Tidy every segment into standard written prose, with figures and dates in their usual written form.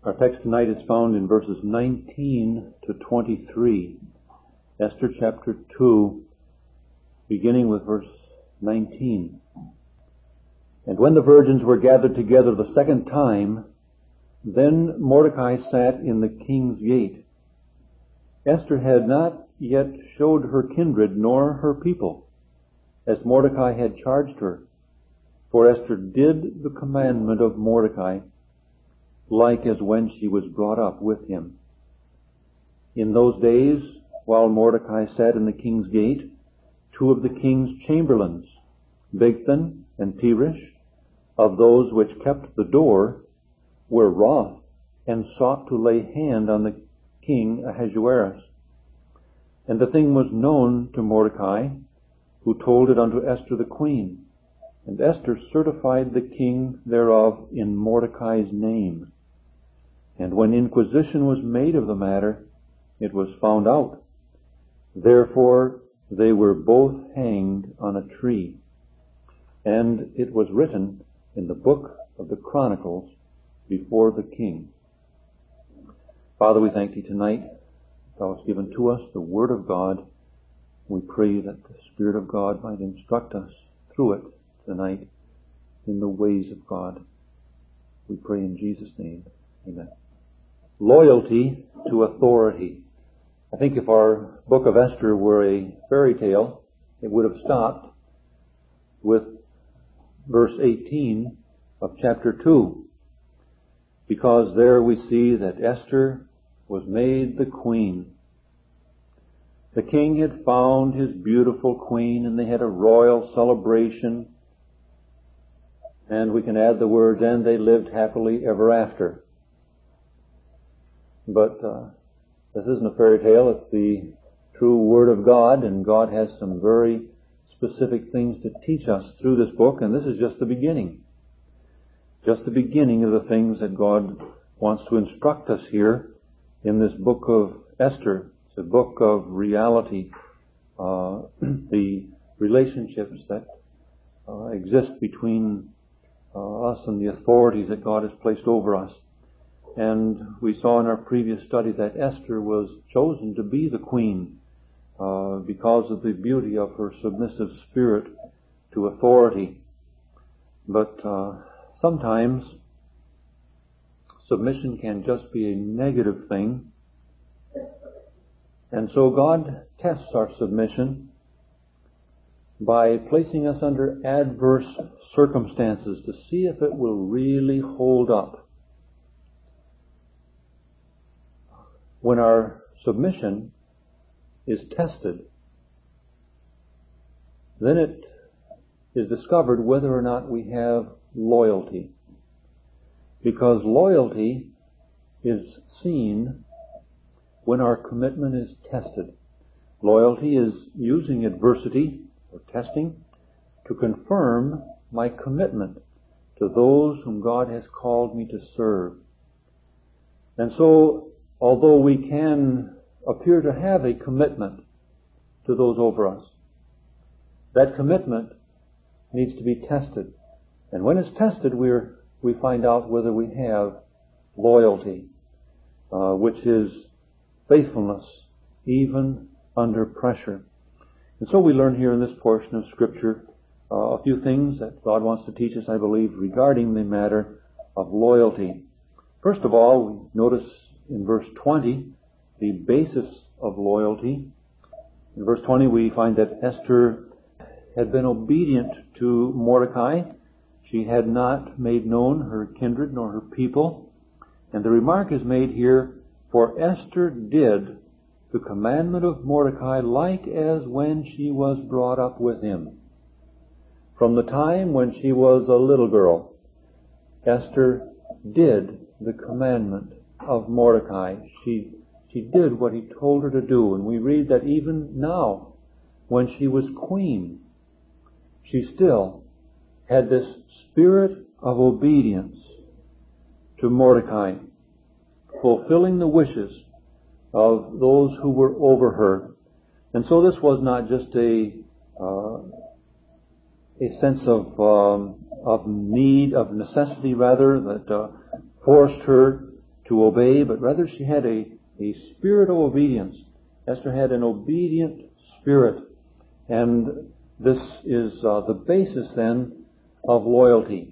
Our text tonight is found in verses 19 to 23. Esther chapter 2, beginning with verse 19. And when the virgins were gathered together the second time, then Mordecai sat in the king's gate. Esther had not yet showed her kindred nor her people, as Mordecai had charged her. For Esther did the commandment of Mordecai, like as when she was brought up with him. In those days, while Mordecai sat in the king's gate, two of the king's chamberlains, Bigthan and Teresh, of those which kept the door, were wroth, and sought to lay hand on the king Ahasuerus. And the thing was known to Mordecai, who told it unto Esther the queen. And Esther certified the king thereof in Mordecai's name. And when inquisition was made of the matter, it was found out. Therefore they were both hanged on a tree. And it was written in the book of the Chronicles before the king. Father, we thank Thee tonight. Thou hast given to us the Word of God. We pray that the Spirit of God might instruct us through it tonight in the ways of God. We pray in Jesus' name. Amen. Loyalty to authority. I think if our book of Esther were a fairy tale, it would have stopped with verse 18 of chapter 2. Because there we see that Esther was made the queen. The king had found his beautiful queen, and they had a royal celebration. And we can add the words, and they lived happily ever after. But this isn't a fairy tale. It's the true Word of God, and God has some very specific things to teach us through this book, and this is just the beginning. Just the beginning of the things that God wants to instruct us here in this book of Esther. It's a book of reality, the relationships that exist between us and the authorities that God has placed over us. And we saw in our previous study that Esther was chosen to be the queen because of the beauty of her submissive spirit to authority. But sometimes submission can just be a negative thing. And so God tests our submission by placing us under adverse circumstances to see if it will really hold up. When our submission is tested, then it is discovered whether or not we have loyalty. Because loyalty is seen when our commitment is tested. Loyalty is using adversity or testing to confirm my commitment to those whom God has called me to serve. And so, although we can appear to have a commitment to those over us, that commitment needs to be tested. And when it's tested, we find out whether we have loyalty, which is faithfulness, even under pressure. And so we learn here in this portion of Scripture a few things that God wants to teach us, I believe, regarding the matter of loyalty. First of all, we notice in verse 20 the basis of loyalty. In verse 20 we find that Esther had been obedient to Mordecai. She had not made known her kindred nor her people. And the remark is made here, for Esther did the commandment of Mordecai like as when she was brought up with him. From the time when she was a little girl, Esther did the commandment of Mordecai. She did what he told her to do. And we read that even now, when she was queen, she still had this spirit of obedience to Mordecai, fulfilling the wishes of those who were over her. And so this was not just a sense of need, of necessity rather, that forced her to obey, but rather she had a spirit of obedience. Esther had an obedient spirit. And this is the basis then of loyalty.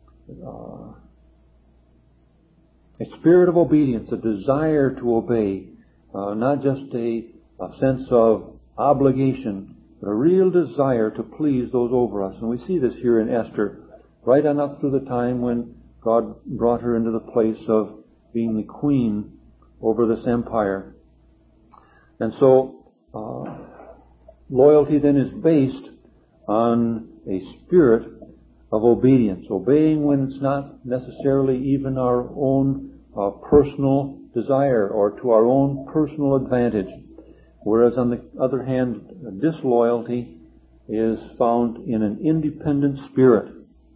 A spirit of obedience, a desire to obey, not just a sense of obligation, but a real desire to please those over us. And we see this here in Esther, right on up through the time when God brought her into the place of being the queen over this empire. And so, loyalty then is based on a spirit of obedience, obeying when it's not necessarily even our own personal desire or to our own personal advantage. Whereas on the other hand, disloyalty is found in an independent spirit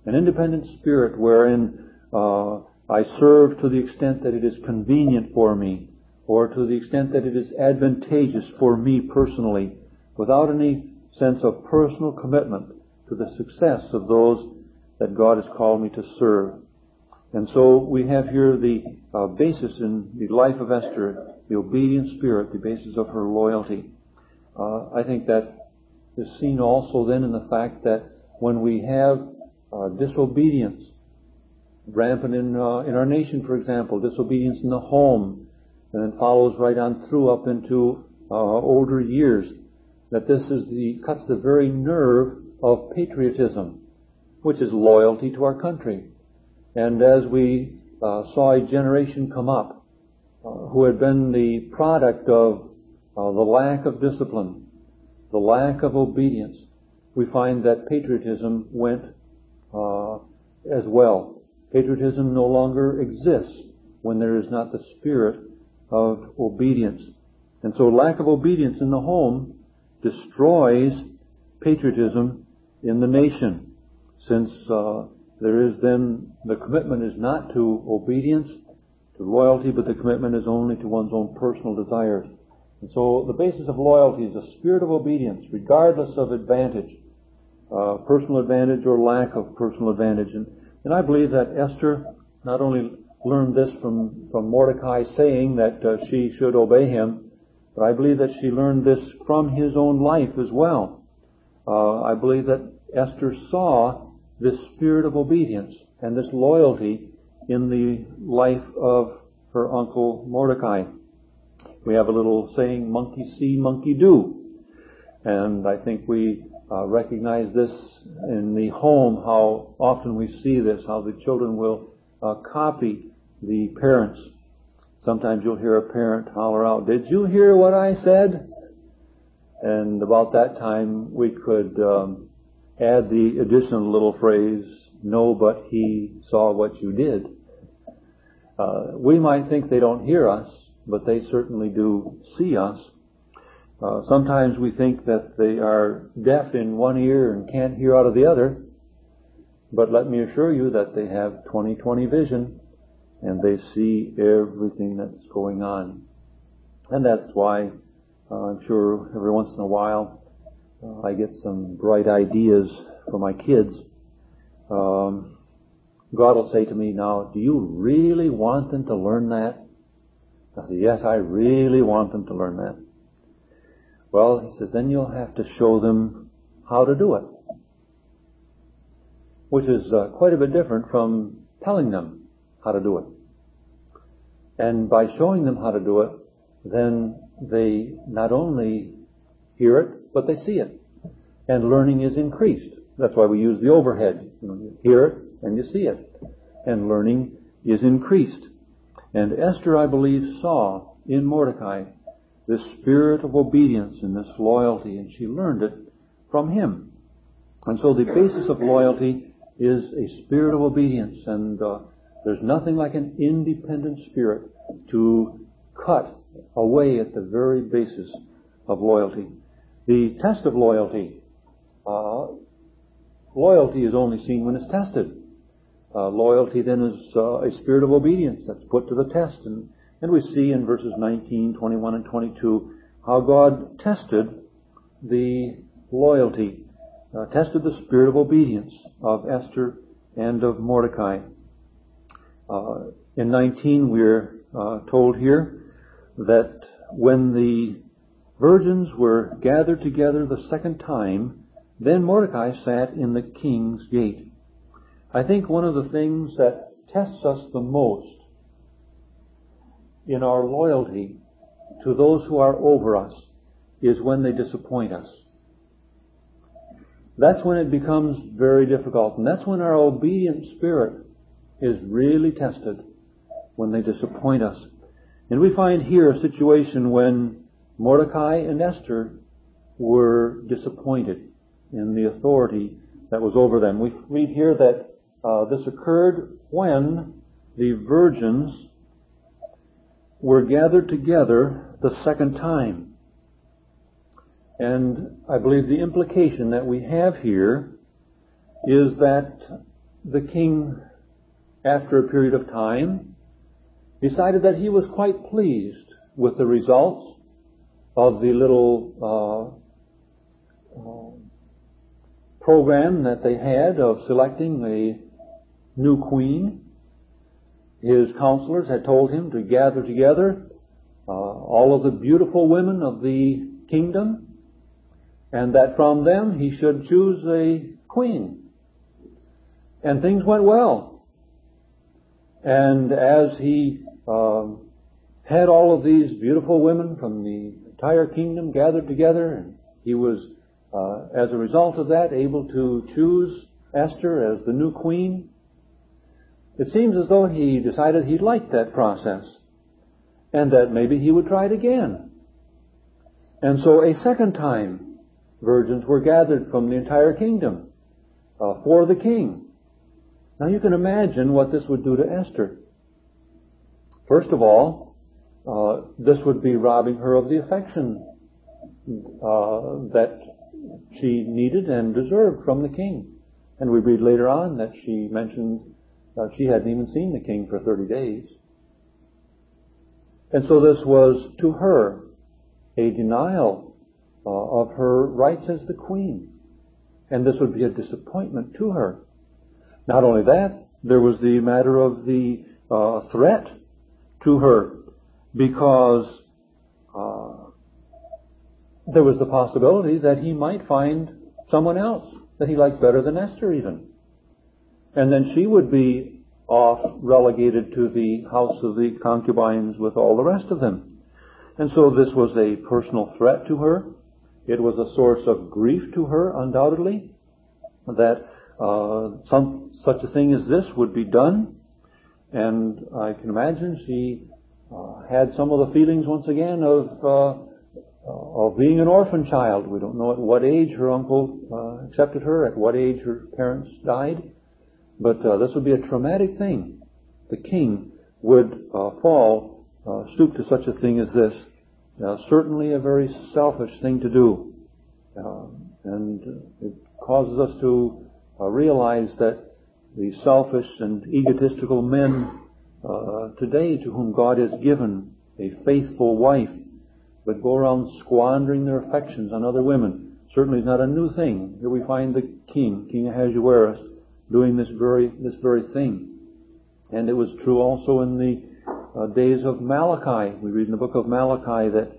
wherein I serve to the extent that it is convenient for me, or to the extent that it is advantageous for me personally, without any sense of personal commitment to the success of those that God has called me to serve. And so we have here the basis in the life of Esther, the obedient spirit, the basis of her loyalty. I think that is seen also then in the fact that when we have disobedience rampant in our nation, for example, disobedience in the home, and then follows right on through up into older years, that this is cuts the very nerve of patriotism, which is loyalty to our country. And as we saw a generation come up who had been the product of the lack of discipline, the lack of obedience, we find that patriotism went as well. Patriotism no longer exists when there is not the spirit of obedience. And so lack of obedience in the home destroys patriotism in the nation, since there is then, the commitment is not to obedience, to loyalty, but the commitment is only to one's own personal desires. And so the basis of loyalty is a spirit of obedience, regardless of advantage, personal advantage or lack of personal advantage. And I believe that Esther not only learned this from Mordecai saying that she should obey him, but I believe that she learned this from his own life as well. I believe that Esther saw this spirit of obedience and this loyalty in the life of her uncle Mordecai. We have a little saying, monkey see, monkey do. And I think we recognize this in the home, how often we see this, how the children will copy the parents. Sometimes you'll hear a parent holler out, "Did you hear what I said?" And about that time we could add the additional little phrase, "No, but he saw what you did." We might think they don't hear us, but they certainly do see us. Sometimes we think that they are deaf in one ear and can't hear out of the other, but let me assure you that they have 20/20 vision, and they see everything that's going on. And that's why I'm sure every once in a while I get some bright ideas for my kids. God will say to me, "Now, do you really want them to learn that?" I say, "Yes, I really want them to learn that." Well, he says, "Then you'll have to show them how to do it," which is quite a bit different from telling them how to do it. And by showing them how to do it, then they not only hear it, but they see it. And learning is increased. That's why we use the overhead. You hear it and you see it. And learning is increased. And Esther, I believe, saw in Mordecai this spirit of obedience and this loyalty, and she learned it from him. And so the basis of loyalty is a spirit of obedience, and there's nothing like an independent spirit to cut away at the very basis of loyalty. The test of loyalty, loyalty is only seen when it's tested. Loyalty then is a spirit of obedience that's put to the test. And we see in verses 19, 21, and 22 how God tested the loyalty, tested the spirit of obedience of Esther and of Mordecai. In 19 we're told here that when the virgins were gathered together the second time, then Mordecai sat in the king's gate. I think one of the things that tests us the most in our loyalty to those who are over us is when they disappoint us. That's when it becomes very difficult, and that's when our obedient spirit is really tested, when they disappoint us. And we find here a situation when Mordecai and Esther were disappointed in the authority that was over them. We read here that this occurred when the virgins were gathered together the second time. And I believe the implication that we have here is that the king, after a period of time, decided that he was quite pleased with the results of the little program that they had of selecting a new queen. His counselors had told him to gather together all of the beautiful women of the kingdom, and that from them he should choose a queen. And things went well. And as he had all of these beautiful women from the entire kingdom gathered together, and he was, as a result of that, able to choose Esther as the new queen, it seems as though he decided he liked that process and that maybe he would try it again. And so a second time, virgins were gathered from the entire kingdom for the king. Now you can imagine what this would do to Esther. First of all, this would be robbing her of the affection that she needed and deserved from the king. And we read later on that she mentioned she hadn't even seen the king for 30 days. And so this was to her a denial of her rights as the queen. And this would be a disappointment to her. Not only that, there was the matter of the threat to her, because there was the possibility that he might find someone else that he liked better than Esther even. And then she would be off, relegated to the house of the concubines with all the rest of them. And so this was a personal threat to her. It was a source of grief to her, undoubtedly, that such a thing as this would be done. And I can imagine she had some of the feelings once again of being an orphan child. We don't know at what age her uncle accepted her, at what age her parents died. But this would be a traumatic thing. The king would stoop to such a thing as this. Certainly a very selfish thing to do. And it causes us to realize that the selfish and egotistical men today, to whom God has given a faithful wife, but go around squandering their affections on other women, certainly is not a new thing. Here we find the King Ahasuerus, doing this very thing. And it was true also in the days of Malachi. We read in the book of Malachi that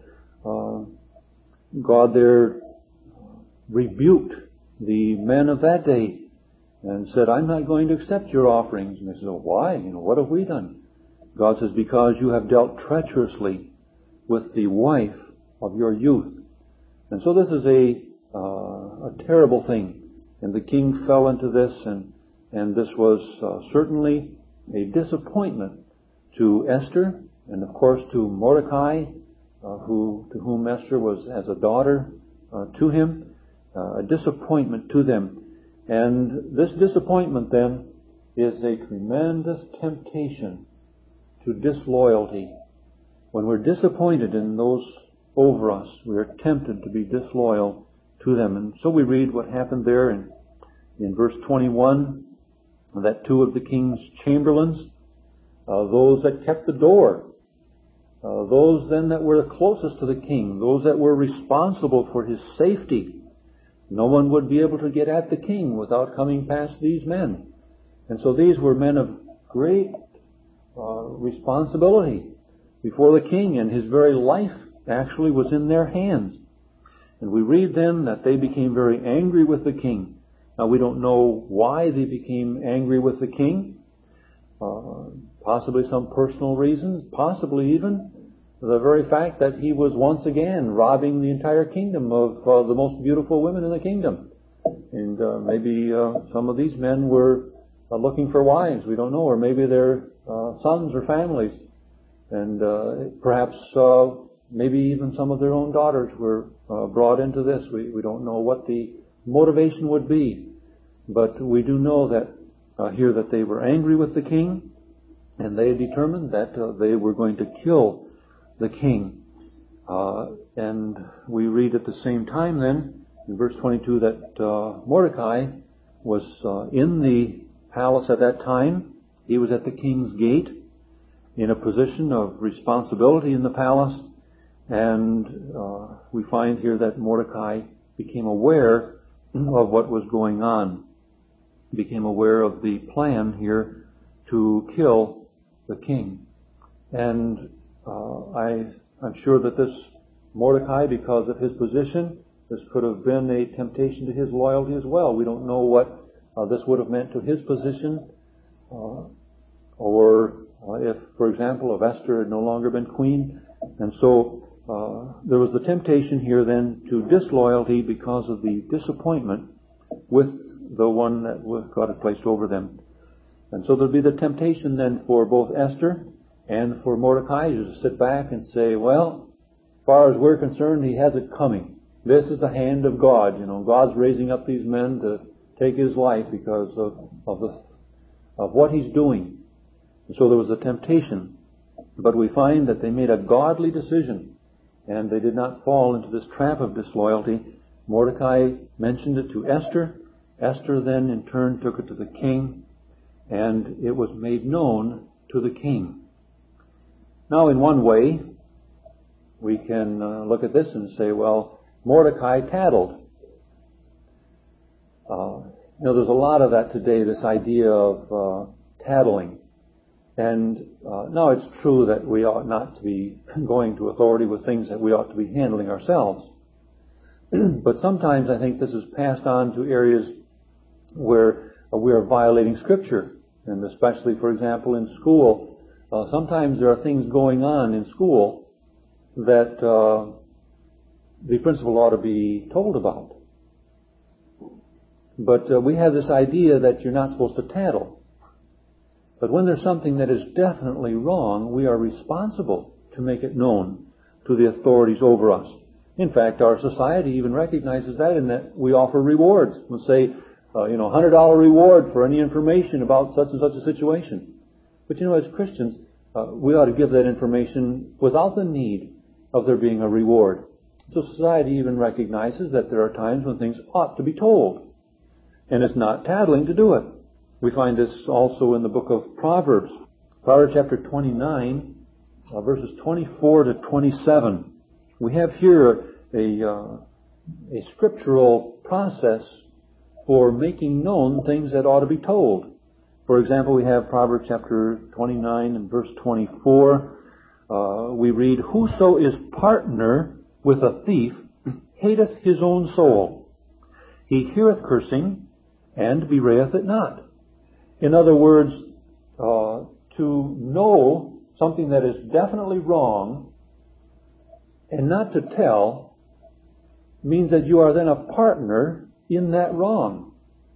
God there rebuked the men of that day and said, I'm not going to accept your offerings. And they said, oh, why? What have we done? God says, because you have dealt treacherously with the wife of your youth. And so this is a terrible thing. And the king fell into this, and this was certainly a disappointment to Esther, and of course to Mordecai, to whom Esther was as a daughter to him, a disappointment to them. And this disappointment then is a tremendous temptation to disloyalty. When we're disappointed in those over us, we are tempted to be disloyal to them. And so we read what happened there in verse 21, that two of the king's chamberlains, those that kept the door, those then that were the closest to the king, those that were responsible for his safety. No one would be able to get at the king without coming past these men. And so these were men of great responsibility. before the king, and his very life actually was in their hands. And we read then that they became very angry with the king. Now, we don't know why they became angry with the king. Possibly some personal reasons, possibly even the very fact that he was once again robbing the entire kingdom of the most beautiful women in the kingdom. And maybe some of these men were looking for wives, we don't know, or maybe their sons or families. And perhaps maybe even some of their own daughters were brought into this. We don't know what the motivation would be. But we do know that here that they were angry with the king, and they determined that they were going to kill the king. And we read at the same time then, in verse 22, that Mordecai was in the palace at that time. He was at the king's gate in a position of responsibility in the palace. And we find here that Mordecai became aware of what was going on, became aware of the plan here to kill the king. And I'm sure that this Mordecai, because of his position, this could have been a temptation to his loyalty as well. We don't know what this would have meant to his position, or if, for example, if Esther had no longer been queen. And so there was the temptation here then to disloyalty because of the disappointment with the one that God had placed over them. And so there'll be the temptation then for both Esther and for Mordecai to sit back and say, well, as far as we're concerned, he has it coming. This is the hand of God. God's raising up these men to take his life because of what he's doing. And so there was a temptation. But we find that they made a godly decision, and they did not fall into this trap of disloyalty. Mordecai mentioned it to Esther. Esther then in turn took it to the king, and it was made known to the king. Now, in one way, we can look at this and say, well, Mordecai tattled. There's a lot of that today, this idea of tattling. And now it's true that we ought not to be going to authority with things that we ought to be handling ourselves. But sometimes I think this is passed on to areas where we are violating Scripture. And especially, for example, in school, sometimes there are things going on in school that the principal ought to be told about. But we have this idea that you're not supposed to tattle. But when there's something that is definitely wrong, we are responsible to make it known to the authorities over us. In fact, our society even recognizes that in that we offer rewards. We'll say, $100 reward for any information about such and such a situation. But as Christians, we ought to give that information without the need of there being a reward. So society even recognizes that there are times when things ought to be told. And it's not tattling to do it. We find this also in the book of Proverbs. Proverbs chapter 29, verses 24 to 27. We have here a scriptural process for making known things that ought to be told. For example, we have Proverbs chapter 29 and verse 24. We read, "Whoso is partner with a thief hateth his own soul. He heareth cursing, and bewrayeth it not." In other words, to know something that is definitely wrong and not to tell means that you are then a partner in that wrong.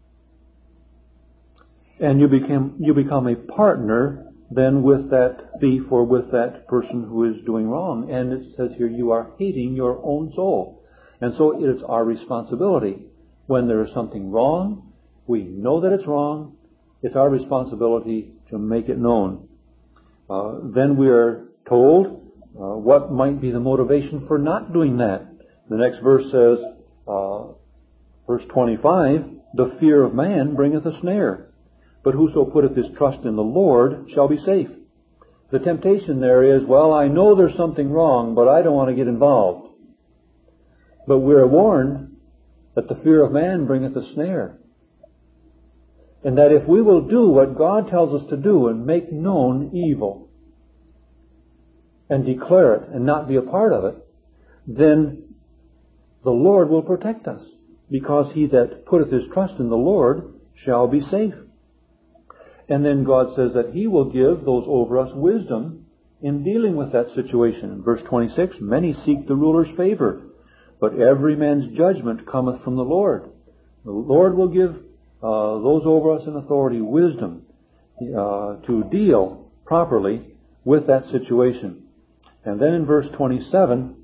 And you become a partner then with that thief or with that person who is doing wrong. And it says here, you are hating your own soul. And so it is our responsibility. When there is something wrong, we know that it's wrong. It's our responsibility to make it known. Then we are told what might be the motivation for not doing that. The next verse says, verse 25, "The fear of man bringeth a snare, but whoso putteth his trust in the Lord shall be safe." The temptation there is, well, I know there's something wrong, but I don't want to get involved. But we are warned that the fear of man bringeth a snare. And that if we will do what God tells us to do and make known evil, and declare it and not be a part of it, then the Lord will protect us, because he that putteth his trust in the Lord shall be safe. And then God says that he will give those over us wisdom in dealing with that situation. In verse 26, many seek the ruler's favor, but every man's judgment cometh from the Lord. The Lord will give those over us in authority wisdom to deal properly with that situation. And then in verse 27,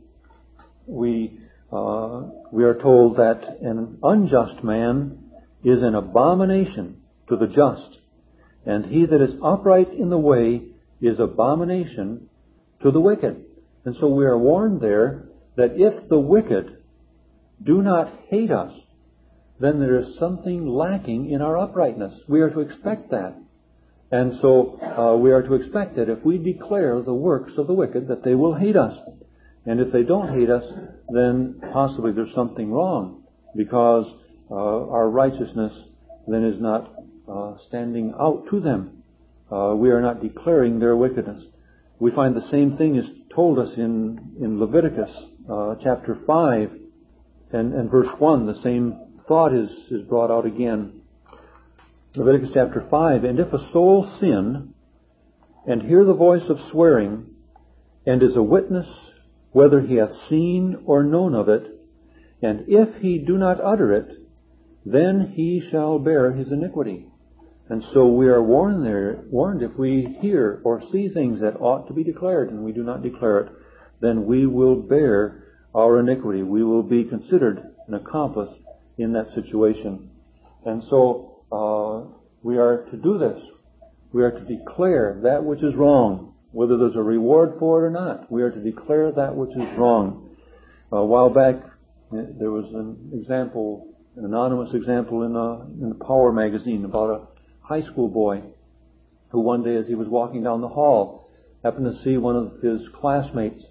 we are told that an unjust man is an abomination to the just, and he that is upright in the way is abomination to the wicked. And so we are warned there that if the wicked do not hate us, then there is something lacking in our uprightness. We are to expect that. And so we are to expect that if we declare the works of the wicked, that they will hate us. And if they don't hate us, then possibly there's something wrong, because our righteousness then is not standing out to them. We are not declaring their wickedness. We find the same thing is told us in Leviticus chapter 5 and verse 1. The same thought is brought out again. Leviticus chapter 5, and if a soul sin and hear the voice of swearing, and is a witness whether he hath seen or known of it, and if he do not utter it, then he shall bear his iniquity. And so we are warned if we hear or see things that ought to be declared and we do not declare it, then we will bear our iniquity. We will be considered an accomplice in that situation. And so we are to do this. We are to declare that which is wrong, whether there's a reward for it or not. We are to declare that which is wrong. A while back, there was an example, an anonymous example in the Power magazine about a high school boy who one day, as he was walking down the hall, happened to see one of his classmates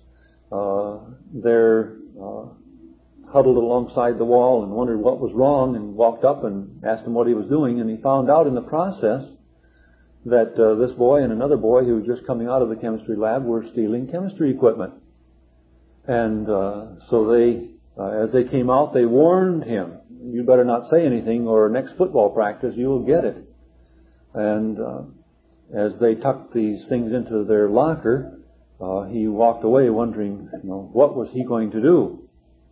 there huddled alongside the wall, and wondered what was wrong, and walked up and asked him what he was doing. And he found out in the process that this boy and another boy who was just coming out of the chemistry lab were stealing chemistry equipment. And so they, as they came out, they warned him, "You better not say anything, or next football practice you'll get it." And as they tucked these things into their locker, he walked away wondering, what was he going to do?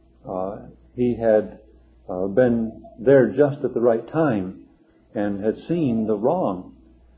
He had been there just at the right time and had seen the wrong,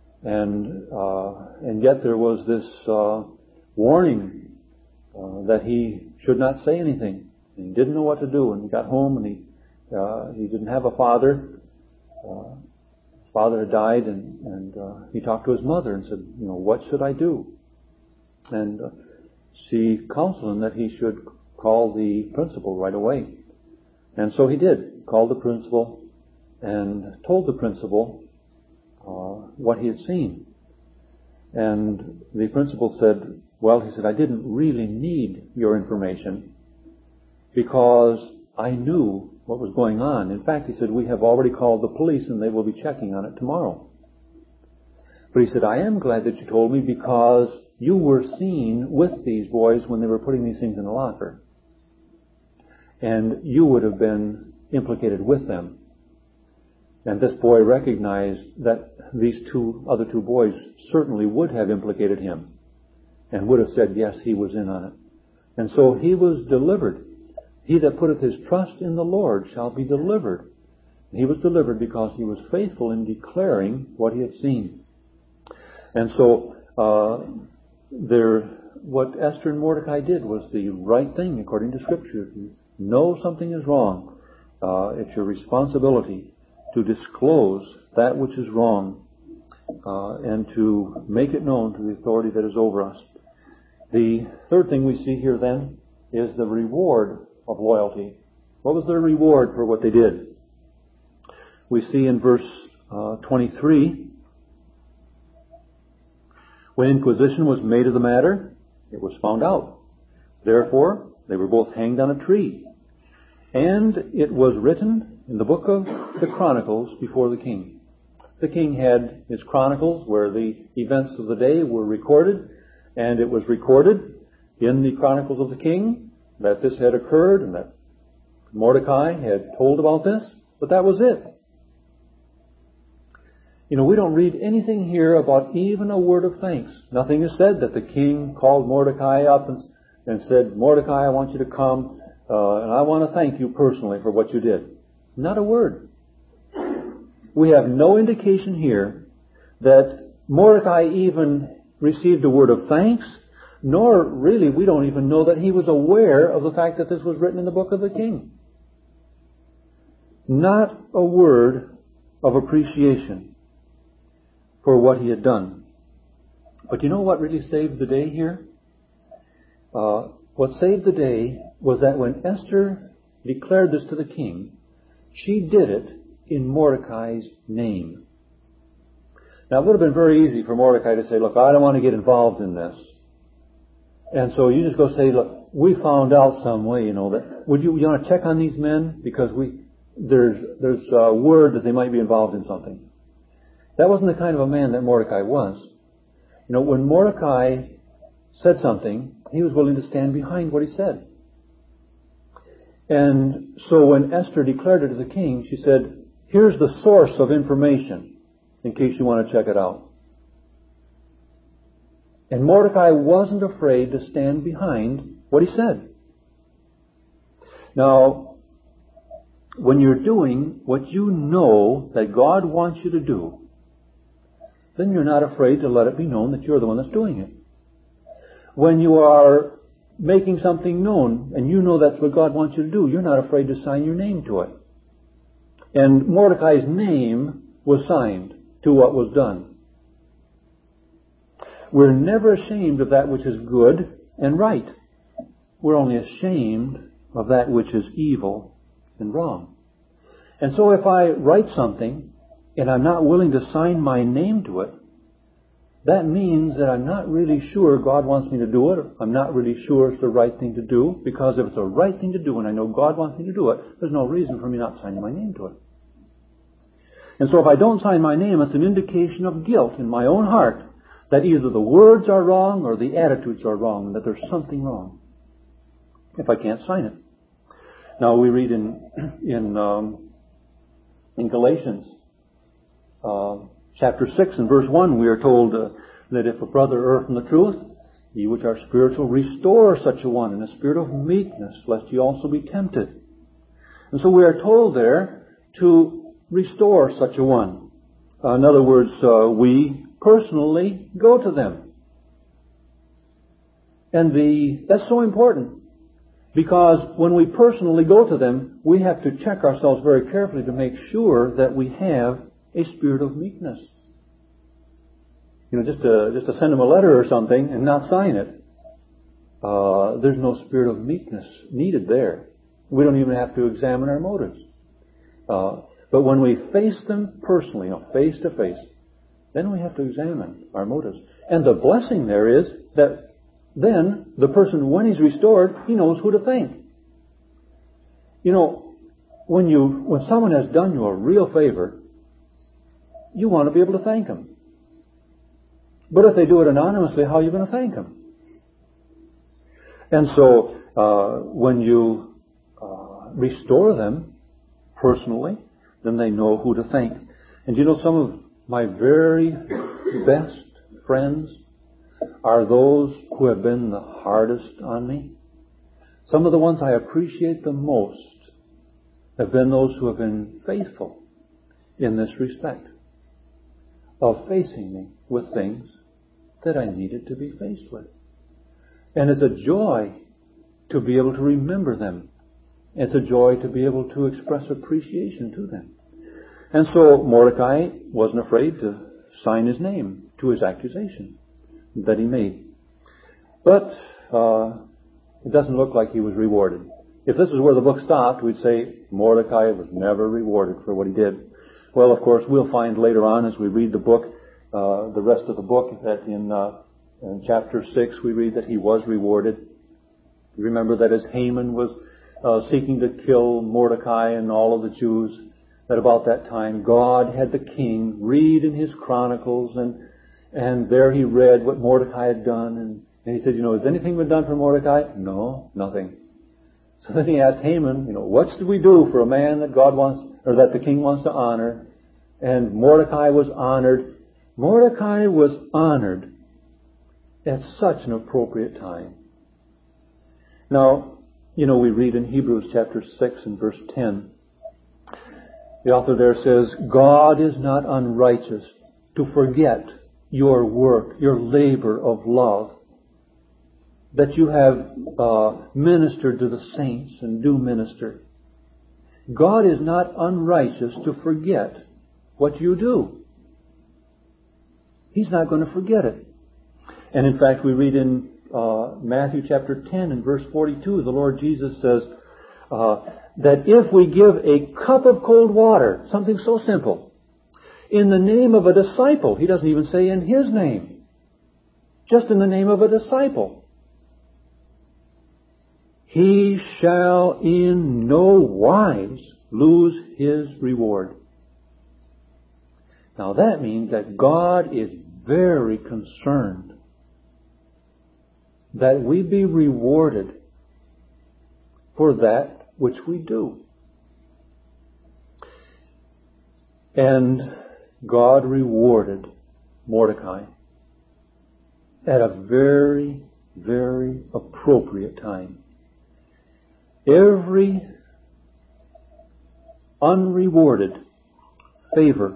and yet there was this warning that he should not say anything. And he didn't know what to do. And he got home, and he didn't have a father. His father had died, and he talked to his mother and said, "What should I do?" And she counseled him that he should call the principal right away. And so he did. Called the principal and told the principal what he had seen. And the principal said, he said, "I didn't really need your information because I knew what was going on. In fact," he said, "we have already called the police and they will be checking on it tomorrow. But," he said, "I am glad that you told me, because you were seen with these boys when they were putting these things in the locker. And you would have been implicated with them." And this boy recognized that these other two boys certainly would have implicated him and would have said, yes, he was in on it. And so he was delivered. "He that putteth his trust in the Lord shall be delivered." He was delivered because he was faithful in declaring what he had seen. And so what Esther and Mordecai did was the right thing according to Scripture. If you know something is wrong, it's your responsibility to disclose that which is wrong and to make it known to the authority that is over us. The third thing we see here then is the reward of loyalty. What was their reward for what they did? We see in verse 23, "When inquisition was made of the matter, it was found out. Therefore, they were both hanged on a tree. And it was written in the book of the Chronicles before the king." The king had his chronicles where the events of the day were recorded, and it was recorded in the Chronicles of the King that this had occurred and that Mordecai had told about this, but that was it. We don't read anything here about even a word of thanks. Nothing is said that the king called Mordecai up and said, Mordecai, I want you to come, and I want to thank you personally for what you did. Not a word. We have no indication here that Mordecai even received a word of thanks, nor really we don't even know that he was aware of the fact that this was written in the book of the king. Not a word of appreciation for what he had done. But you know what really saved the day here? What saved the day was that when Esther declared this to the king, she did it in Mordecai's name. Now, it would have been very easy for Mordecai to say, look, I don't want to get involved in this. And so you just go say, look, we found out some way, that you want to check on these men because there's a word that they might be involved in something. That wasn't the kind of a man that Mordecai was. When Mordecai said something, he was willing to stand behind what he said. And so when Esther declared it to the king, she said, here's the source of information in case you want to check it out. And Mordecai wasn't afraid to stand behind what he said. Now, when you're doing what you know that God wants you to do, then you're not afraid to let it be known that you're the one that's doing it. When you are making something known and you know that's what God wants you to do, you're not afraid to sign your name to it. And Mordecai's name was signed to what was done. We're never ashamed of that which is good and right. We're only ashamed of that which is evil and wrong. And so if I write something and I'm not willing to sign my name to it, that means that I'm not really sure God wants me to do it. I'm not really sure it's the right thing to do, because if it's the right thing to do and I know God wants me to do it, there's no reason for me not signing my name to it. And so if I don't sign my name, it's an indication of guilt in my own heart that either the words are wrong or the attitudes are wrong, and that there's something wrong if I can't sign it. Now we read in Galatians chapter 6 and verse 1, we are told that if a brother err from the truth, ye which are spiritual, restore such a one in a spirit of meekness, lest ye also be tempted. And so we are told there to restore such a one. In other words, we personally go to them. And that's so important, because when we personally go to them, we have to check ourselves very carefully to make sure that we have a spirit of meekness. Just to send them a letter or something and not sign it, there's no spirit of meekness needed there. We don't even have to examine our motives. But when we face them personally, face to face, then we have to examine our motives. And the blessing there is that then the person, when he's restored, he knows who to thank. When someone has done you a real favor, you want to be able to thank them. But if they do it anonymously, how are you going to thank them? And so when you restore them personally, then they know who to thank. And some of my very best friends are those who have been the hardest on me. Some of the ones I appreciate the most have been those who have been faithful in this respect, of facing me with things that I needed to be faced with. And it's a joy to be able to remember them. It's a joy to be able to express appreciation to them. And so Mordecai wasn't afraid to sign his name to his accusation that he made. But it doesn't look like he was rewarded. If this is where the book stopped, we'd say Mordecai was never rewarded for what he did. Well, of course, we'll find later on as we read the book, the rest of the book, that in chapter 6 we read that he was rewarded. You remember that as Haman was seeking to kill Mordecai and all of the Jews, that about that time God had the king read in his chronicles, and there he read what Mordecai had done, And he said, has anything been done for Mordecai? No, nothing. So then he asked Haman, what should we do for a man that God wants, or that the king wants to honor? And Mordecai was honored. Mordecai was honored at such an appropriate time. Now, we read in Hebrews chapter 6 and verse 10, the author there says, God is not unrighteous to forget your work, your labor of love, that you have ministered to the saints and do minister. God is not unrighteous to forget what you do. He's not going to forget it. And in fact, we read in Matthew chapter 10 and verse 42, the Lord Jesus says that if we give a cup of cold water, something so simple, in the name of a disciple, he doesn't even say in his name, just in the name of a disciple, he shall in no wise lose his reward. Now that means that God is very concerned that we be rewarded for that which we do. And God rewarded Mordecai at a very, very appropriate time. Every unrewarded favor,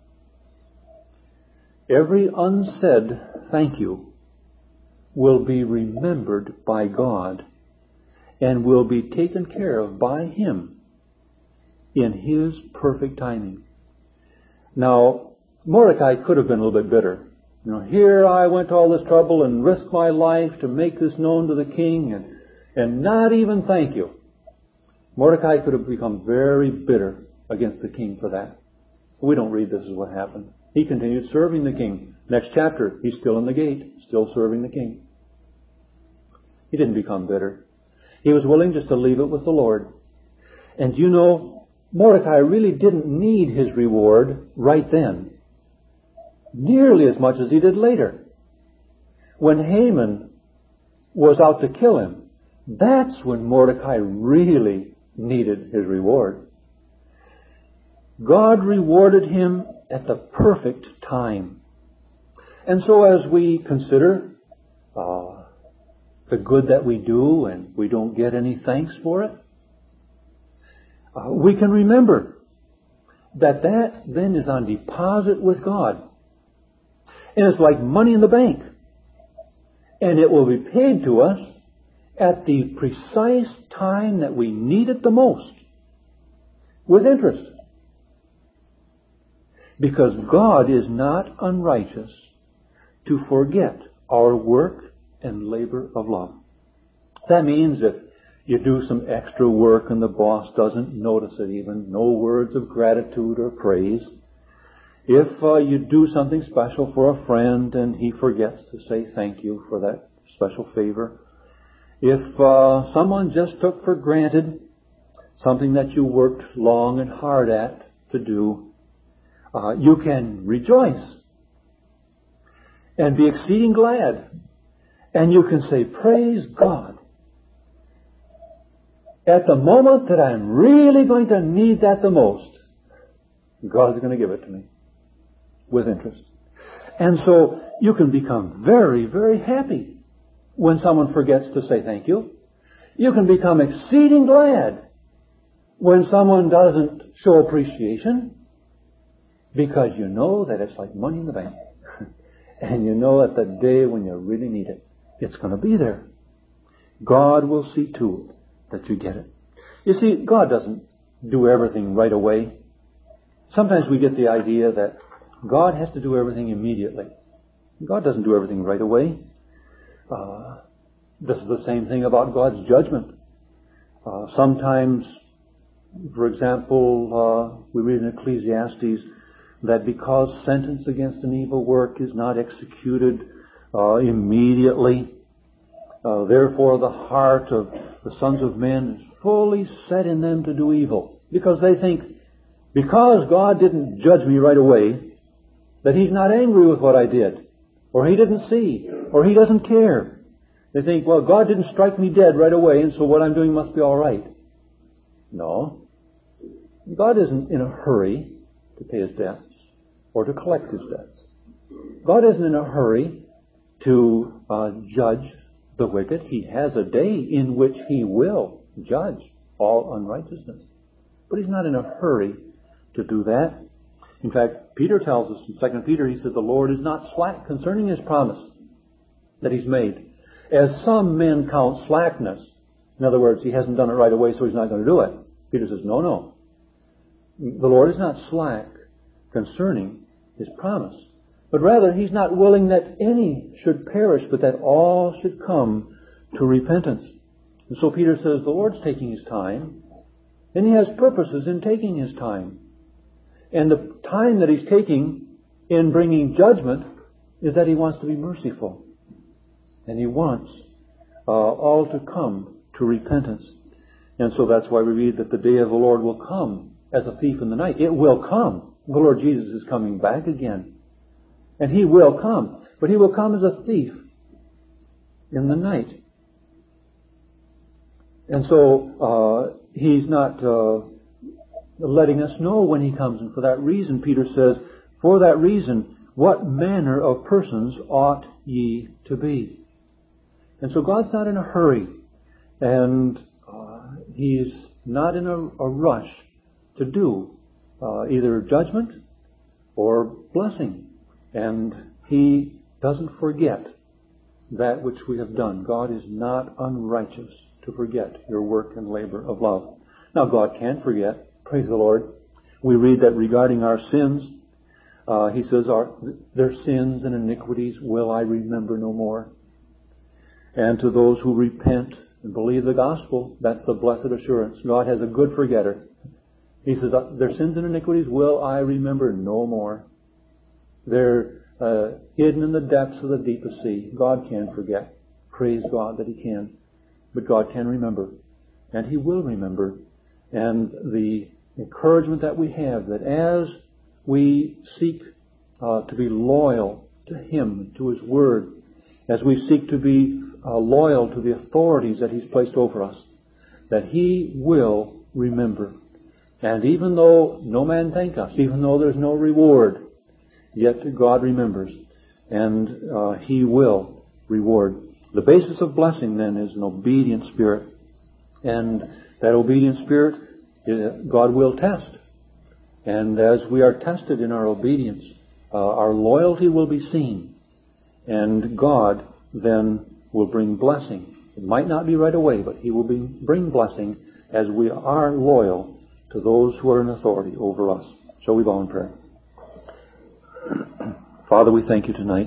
every unsaid thank you will be remembered by God and will be taken care of by Him in His perfect timing. Now, Mordecai could have been a little bit bitter. Here I went to all this trouble and risked my life to make this known to the king and not even thank you. Mordecai could have become very bitter against the king for that. We don't read this as what happened. He continued serving the king. Next chapter, he's still in the gate, still serving the king. He didn't become bitter. He was willing just to leave it with the Lord. And Mordecai really didn't need his reward right then, nearly as much as he did later. When Haman was out to kill him, that's when Mordecai really needed his reward. God rewarded him at the perfect time. And so as we consider the good that we do and we don't get any thanks for it, we can remember that then is on deposit with God. And it's like money in the bank. And it will be paid to us at the precise time that we need it the most, with interest. Because God is not unrighteous to forget our work and labor of love. That means if you do some extra work and the boss doesn't notice it even, no words of gratitude or praise. If you do something special for a friend and he forgets to say thank you for that special favor. If someone just took for granted something that you worked long and hard at to do, you can rejoice and be exceeding glad. And you can say, praise God. At the moment that I'm really going to need that the most, God's going to give it to me with interest. And so you can become very, very happy when someone forgets to say thank you. You can become exceeding glad when someone doesn't show appreciation, because you know that it's like money in the bank. And you know that the day when you really need it, it's going to be there. God will see to it that you get it. You see, God doesn't do everything right away. Sometimes we get the idea that God has to do everything immediately. God doesn't do everything right away. This is the same thing about God's judgment. Sometimes, for example, we read in Ecclesiastes that because sentence against an evil work is not executed immediately, therefore the heart of the sons of men is fully set in them to do evil. Because they think, because God didn't judge me right away, that He's not angry with what I did, or He didn't see, or He doesn't care. They think, well, God didn't strike me dead right away, and so what I'm doing must be all right. No. God isn't in a hurry to pay his debts or to collect his debts. God isn't in a hurry to judge the wicked. He has a day in which he will judge all unrighteousness. But he's not in a hurry to do that. In fact, Peter tells us in 2 Peter, he said, the Lord is not slack concerning his promise that he's made, as some men count slackness. In other words, he hasn't done it right away, so he's not going to do it. Peter says, no. The Lord is not slack concerning his promise, but rather he's not willing that any should perish, but that all should come to repentance. And so Peter says the Lord's taking his time, and he has purposes in taking his time. And the time that he's taking in bringing judgment is that he wants to be merciful. And he wants all to come to repentance. And so that's why we read that the day of the Lord will come as a thief in the night. It will come. The Lord Jesus is coming back again. And he will come. But he will come as a thief in the night. And so he's not letting us know when he comes. And for that reason, Peter says, for that reason, what manner of persons ought ye to be? And so God's not in a hurry. And he's not in a rush to do either judgment or blessing. And he doesn't forget that which we have done. God is not unrighteous to forget your work and labor of love. Now God can forget. Praise the Lord. We read that regarding our sins, he says, their sins and iniquities will I remember no more. And to those who repent and believe the gospel, that's the blessed assurance. God has a good forgetter. He says, their sins and iniquities will I remember no more. They're hidden in the depths of the deepest sea. God can forget. Praise God that he can. But God can remember. And he will remember. And the encouragement that we have, that as we seek to be loyal to him, to his word, as we seek to be loyal to the authorities that he's placed over us, that he will remember. And even though no man thank us, even though there's no reward, yet God remembers, and he will reward. The basis of blessing then is an obedient spirit, and that obedient spirit God will test. And as we are tested in our obedience, our loyalty will be seen, and God then will bring blessing. It might not be right away, but he will bring blessing as we are loyal to those who are in authority over us. Shall we bow in prayer? Father, we thank you tonight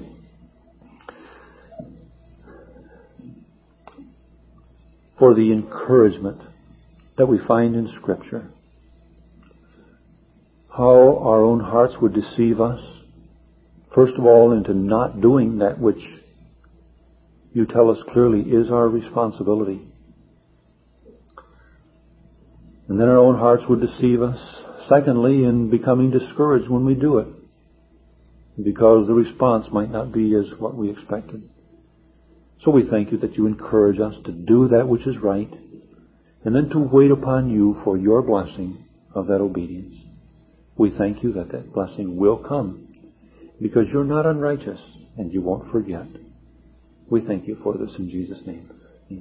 for the encouragement that we find in Scripture. How our own hearts would deceive us, first of all, into not doing that which you tell us clearly is our responsibility. And then our own hearts would deceive us, secondly, in becoming discouraged when we do it, because the response might not be as what we expected. So we thank you that you encourage us to do that which is right, and then to wait upon you for your blessing of that obedience. We thank you that that blessing will come, because you're not unrighteous and you won't forget. We thank you for this in Jesus' name.